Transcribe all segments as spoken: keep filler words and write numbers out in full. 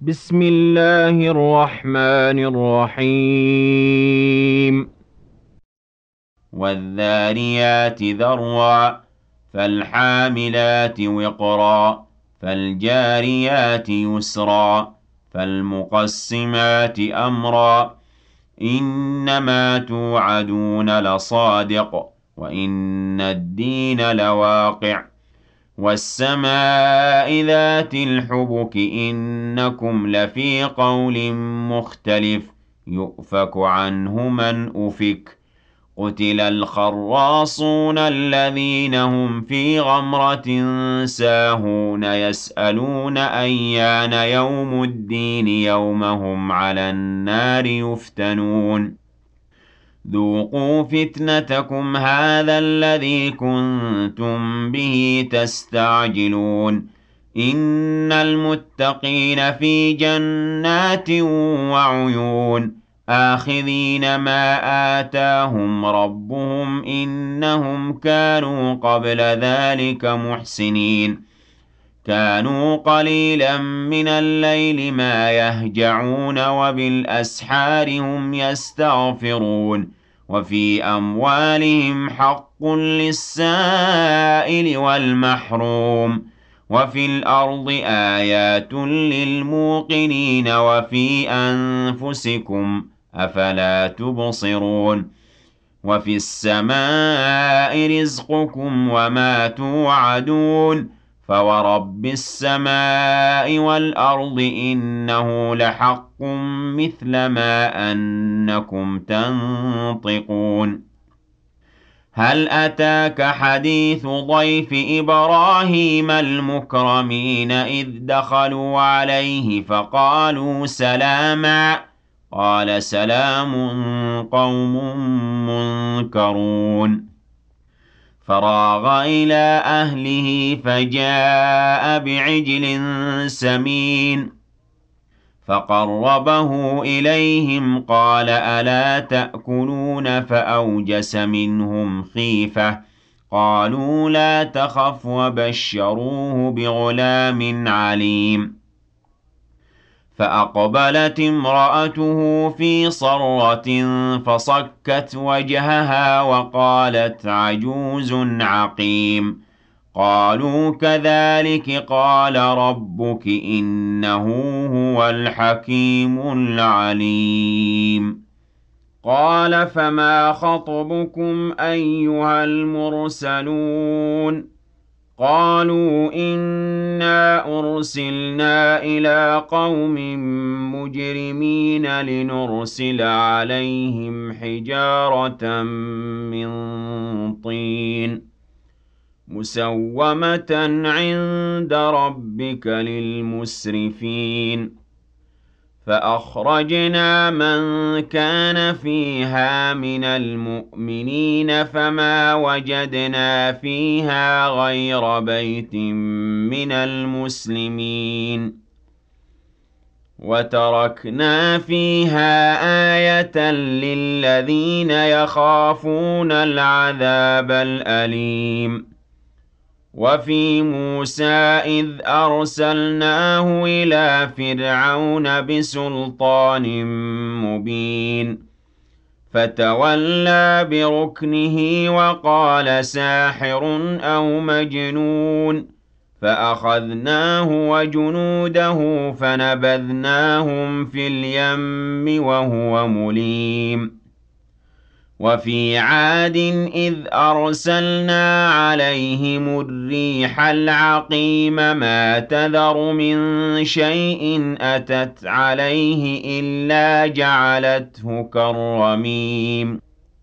بسم الله الرحمن الرحيم والذاريات ذروا فالحاملات وقرا فالجاريات يسرا فالمقسمات أمرا إنما توعدون لصادق وإن الدين لواقع والسماء ذات الحبك إنكم لفي قول مختلف يؤفك عنه من أفك قتل الخراصون الذين هم في غمرة ساهون يسألون أيان يوم الدين يوم هم على النار يفتنون ذوقوا فتنتكم هذا الذي كنتم به تستعجلون إن المتقين في جنات وعيون آخذين ما آتاهم ربهم إنهم كانوا قبل ذلك محسنين كانوا قليلا من الليل ما يهجعون وبالأسحار هم يستغفرون وفي أموالهم حق للسائل والمحروم وفي الأرض آيات للموقنين وفي أنفسكم أفلا تبصرون وفي السماء رزقكم وما توعدون فورب السماء والأرض إنه لحق مثل ما أنكم تنطقون هل أتاك حديث ضيف إبراهيم المكرمين إذ دخلوا عليه فقالوا سلاما قال سلام قوم منكرون فراغ إلى أهله فجاء بعجل سمين فقربه إليهم قال ألا تأكلون فأوجس منهم خيفة قالوا لا تخف وبشروه بغلام عليم فأقبلت امرأته في صرة فصكت وجهها وقالت عجوز عقيم قالوا كذلك قال ربك إنه هو الحكيم العليم قال فما خطبكم أيها المرسلون قالوا إنا أرسلنا إلى قوم مجرمين لنرسل عليهم حجارة من طين مسومة عند ربك للمسرفين فأخرجنا من كان فيها من المؤمنين فما وجدنا فيها غير بيت من المسلمين وتركنا فيها آية للذين يخافون العذاب الأليم وفي موسى إذ أرسلناه إلى فرعون بسلطان مبين فتولى بركنه وقال ساحر أو مجنون فأخذناه وجنوده فنبذناهم في اليم وهو مليم وفي عاد إذ أرسلنا عليهم الريح العقيم ما تذر من شيء أتت عليه إلا جعلته كالرميم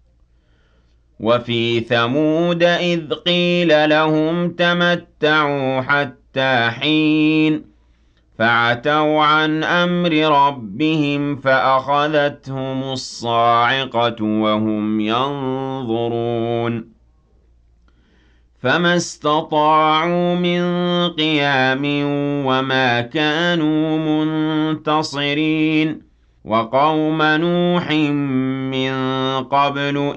وفي ثمود إذ قيل لهم تمتعوا حتى حين فعتوا عن أمر ربهم فأخذتهم الصاعقة وهم ينظرون فما استطاعوا من قيام وما كانوا منتصرين وقوم نوح من قبل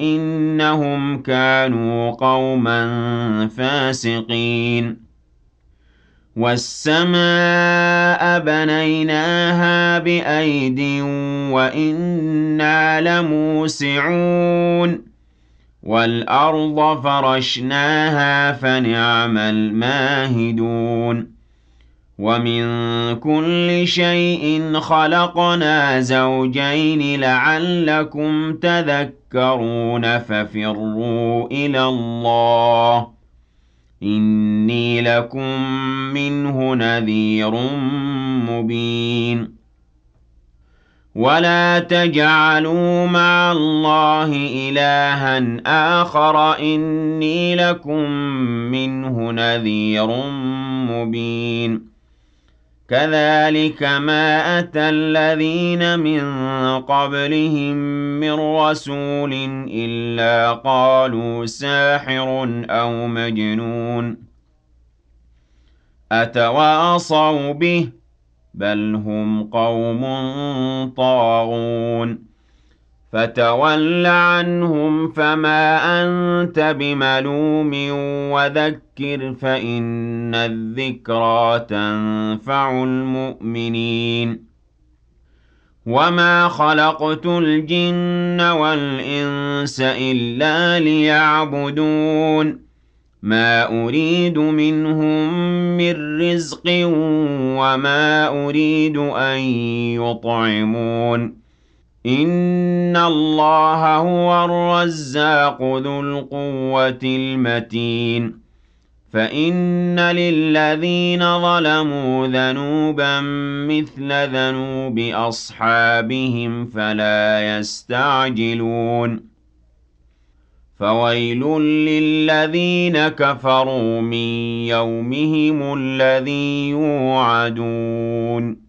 إنهم كانوا قوما فاسقين وَالسَّمَاءَ بَنَيْنَاهَا بِأَيْدٍ وَإِنَّا لَمُوسِعُونَ وَالْأَرْضَ فَرَشْنَاهَا فَنِعْمَ الْمَاهِدُونَ وَمِن كُلِّ شَيْءٍ خَلَقْنَا زَوْجَيْنِ لَعَلَّكُمْ تَذَكَّرُونَ فَفِرُّوا إِلَى اللَّهِ إِنِّي لَكُم مِّنْهُ نَذِيرٌ مُّبِينٌ وَلَا تَجْعَلُوا مَعَ اللَّهِ إِلَٰهًا آخَرَ إِنِّي لَكُم مِّنْهُ نَذِيرٌ مُّبِينٌ كَذَٰلِكَ مَا أَتَى الَّذِينَ مِن قَبْلِهِم مِّن رَّسُولٍ إِلَّا قَالُوا سَاحِرٌ أَوْ مَجْنُونٌ أَتَوَاصَوْا بِهِ ۚ بَلْ هُمْ قَوْمٌ طَاغُونَ فَتَوَلَّ عَنْهُمْ فَمَا أَنتَ بِمَلُومٍ وَذَكِّرْ فَإِنَّ الذِّكْرَىٰ تَنفَعُ الْمُؤْمِنِينَ وَمَا خَلَقْتُ الْجِنَّ وَالْإِنسَ إِلَّا لِيَعْبُدُونِ مَا أُرِيدُ مِنْهُم مِّن رِّزْقٍ وَمَا أُرِيدُ أَن يُطْعِمُونِ إِنَّ اللَّهَ هُوَ الرَّزَّاقُ ذُو الْقُوَّةِ الْمَتِينُ فَإِنَّ لِلَّذِينَ ظَلَمُوا ذَنُوبًا مِّثْلَ ذَنُوبِ أَصْحَابِهِمْ فَلَا يَسْتَعْجِلُونِ فَوَيْلٌ لِّلَّذِينَ كَفَرُوا مِن يَوْمِهِمُ الَّذِي يُوعَدُونَ